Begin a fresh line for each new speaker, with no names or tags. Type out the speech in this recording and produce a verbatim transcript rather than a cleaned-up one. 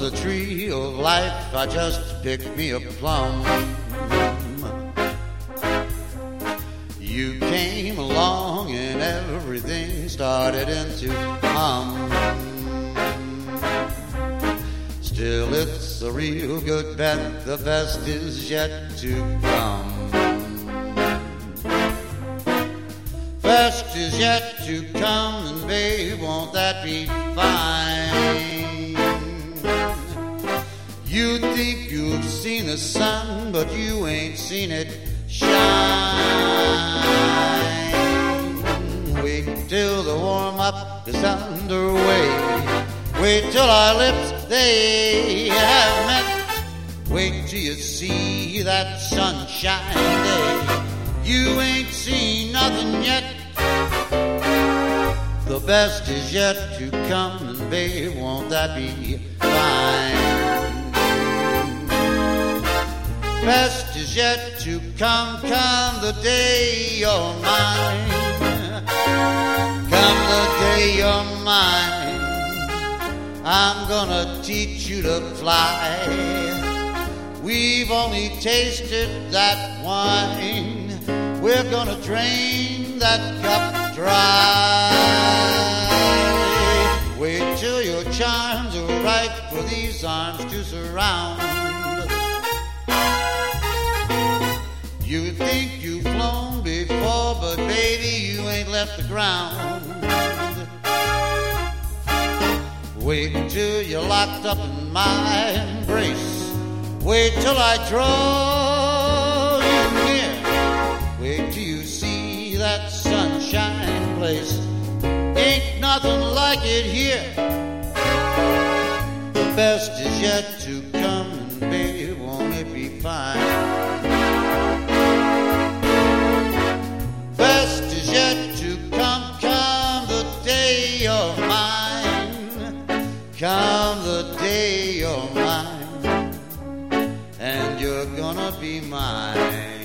the tree of life, I just picked me a plum. You came along and everything started into hum. Still it's a real good bet, the best is yet to come. Best is yet to come, and babe, won't that be fine? You think you've seen the sun, but you ain't seen it shine. Wait till the warm-up is underway. Wait till our lips, they have met. Wait till you see that sunshine day. You ain't seen nothing yet. The best is yet to come, and babe, won't that be fine? Best is yet to come, come the day you're mine. Come the day you're mine, I'm gonna teach you to fly. We've only tasted that wine, we're gonna drain that cup dry. Wait till your charms are right for these arms to surround. You think you've flown before, but baby, you ain't left the ground. Wait till you're locked up in my embrace. Wait till I draw you near. Wait till you see that sunshine place. Ain't nothing like it here. The best is yet to come, and baby, won't it be fine? Best is yet to come, come the day you're mine. Come the day you're mine, and you're gonna be mine.